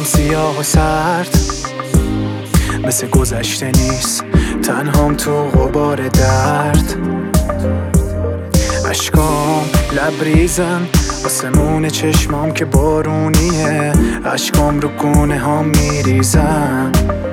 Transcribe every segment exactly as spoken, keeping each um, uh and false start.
سیاه و سرد، مثل گذشته نیست، تنهام تو غبار درد. اشکام لبریزن، آسمون چشمام که بارونیه، اشکام رو گونه ها میریزن.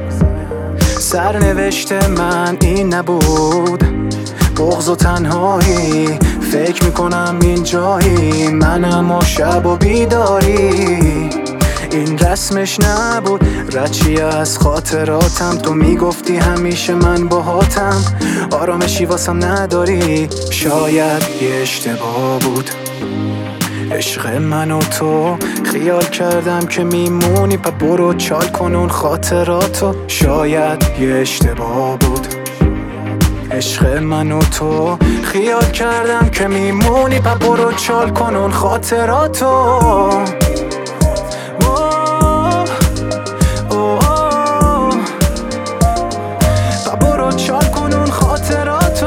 سرنوشت من این نبود، بغض و تنهایی، فکر میکنم این جایی منم و شب و بیداری. این رسمش نبود، رچی از خاطراتم، تو میگفتی همیشه من باهاتم، آرامشی واسم نداری، شاید یه اشتباه بود. عشق من و تو خیال کردم که میمونی، پا برو چال کن اون خاطراتو، شاید یه اشتباه بود. عشق من و تو خیال کردم که میمونی، پا برو چال کن اون خاطراتو. چال کن اون خاطراتو.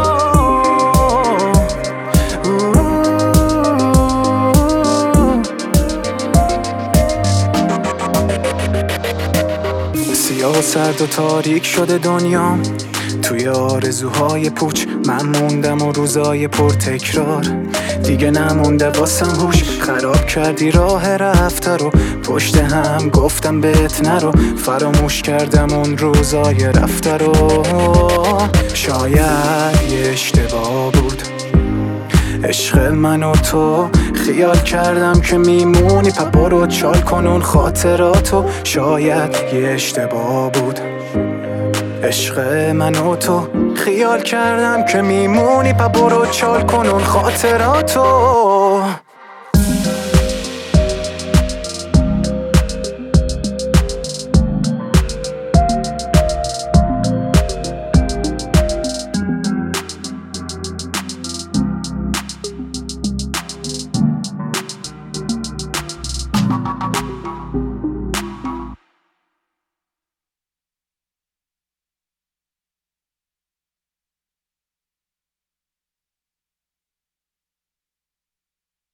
سیاه و سرد و تاریک شده دنیام، توی آرزوهای پوچ من موندم و روزای پر تکرار دیگه نمونده واسم هوش. خراب کردی راه رفته رو، پشت هم گفتم بهت نرو، فراموش کردم اون روزای رفته رو. شاید یه اشتباه بود. عشق من و تو خیال کردم که میمونی، پا برو چال کن اون خاطراتو، شاید یه اشتباه بود. عشق من و تو خیال کردم که میمونی، پا برو چال کن اون خاطراتو.